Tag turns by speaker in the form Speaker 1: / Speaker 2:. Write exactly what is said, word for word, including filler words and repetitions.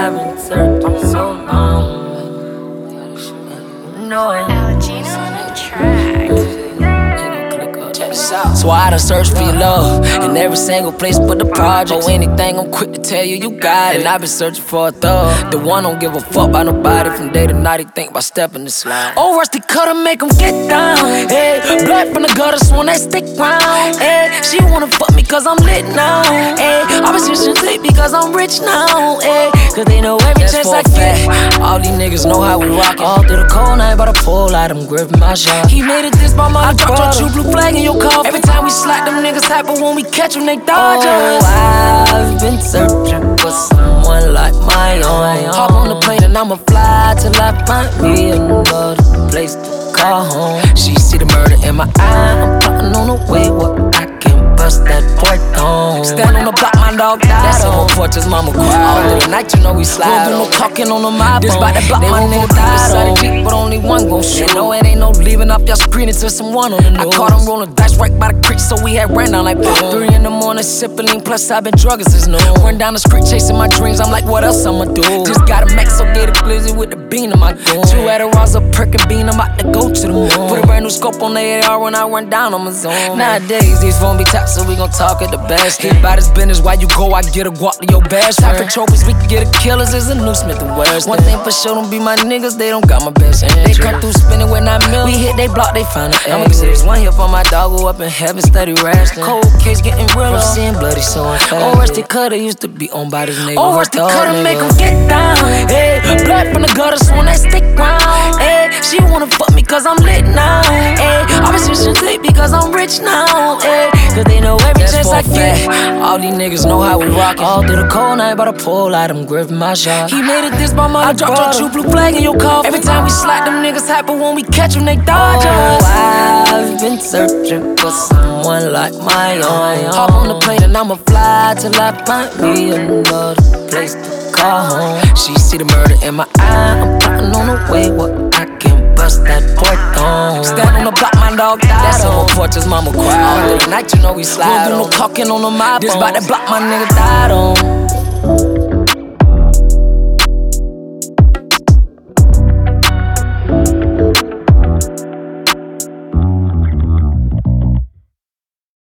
Speaker 1: I've been searching so long. No,
Speaker 2: Algina on the track.
Speaker 1: so I done searched for your love in every single place but the project. Oh, anything, I'm quick to tell you, you got it. And I've been searching for a thug, the one don't give a fuck about nobody. From day to night, he think about stepping the slide. Oh, rusty cutter, make him get down. Hey, blood from the gutter, so when they stick round. Hey, she wanna fuck me cause I'm lit now. Hey, I been switching tape because I'm rich now. Hey, cause they know every chance I get. All these niggas know how we rock. All through the cold night, by the pole light, I'm gripping my shot. He made it this by my I dropped your true blue flag in your car. Every time we slide, them niggas hype, but when we catch them, they dodge us. Oh, I've been searching for someone like my own. Hop on the plane and I'ma fly till I find me another place to call home. She see the murder in my eye, I'm plotting on the way where I can bust that boy down. Stand on the block, my dog died. That's on my porch, his mama cried. All of the night, you know we slide. No talking on the mob. This by the block, my nigga died on. Jeep, but only one gon' shoot. They know it ain't no leaving off your screen until someone on the news. I caught him rolling dice right by the creek, so we had ran down like boom. Three in the morning, sipping lean, plus I've been drugging since noon. Run down the street, chasing my dreams, I'm like, what else I'ma do? Just got a max, so get a glizzy with the bean in my goon. Two Adderalls, a perk and bean, I'm about to go to the moon. Put a brand new scope on the A R when I run down on my zone. Nowadays, these phones be top, so we gon' talk at the best. Get about his business, while you go, I get a guap to your best friend. Top for trophies, we can get a killers, is a new Smith and Wesson. One thing for sure, don't be my niggas, they don't got my best interest. They come through spinning when I mill. We hit they block, they find an I'ma get this one here for my dog who up in heaven, steady resting. Cold case getting real, I'm seeing bloody, so I'm fast. Oh, rusty cutter used to be owned by this nigga. Oh, rusty cutter make him get down. Hey, blood from the gutter, so when they stick round. Hey, she wanna fuck me cause I'm lit now. Hey, I been switching tape because I'm rich now. Hey, cause they know every chance I get. All these niggas know how we rock. All through the cold night, by the pole light, I'm gripping my shot. He made it this by my I dropped your true blue flag in your car. Every time we slide, them niggas hype, but when we catch them, they dodge us. Oh, I've been searching for someone like my own. Hop on the plane and I'ma fly till I find me another place to call home. She see the murder in my eye, I'm plotting on the way where I can bust that boy down. Stand on the block, my dog died. That's on my porch, his mama cried. All the night, you know we slide. No talking on the mob. This by the block, my nigga died on.